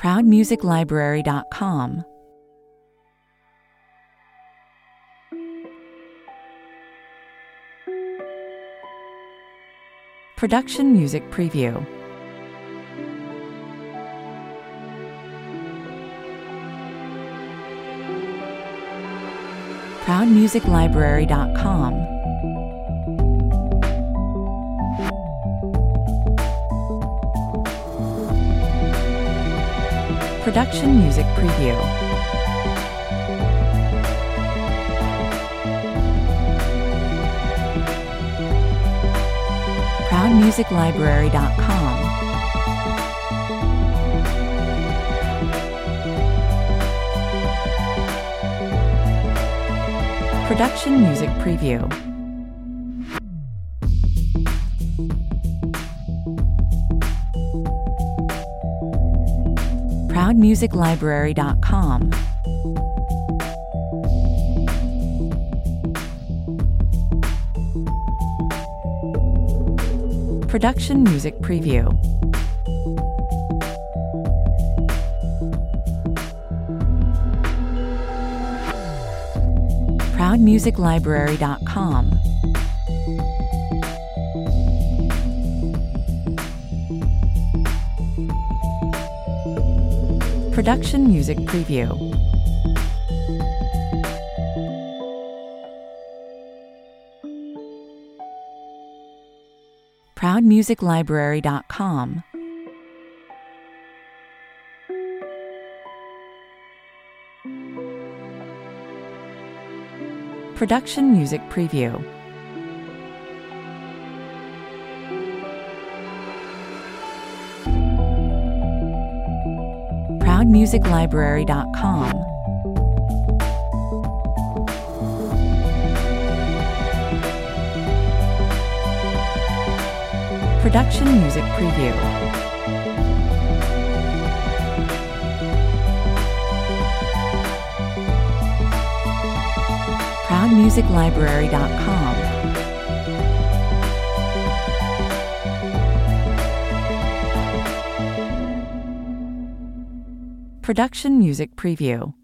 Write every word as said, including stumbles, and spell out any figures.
proud music library dot com. Production Music Preview. proud music library dot com. Production Music Preview. proud music library dot com. Production Music Preview. proud music library dot com. Production Music Preview. proud music library dot com. Production Music Preview. proud music library dot com. Production Music Preview. proud music library dot com. Production Music Preview. proud music library dot com. Production Music Preview.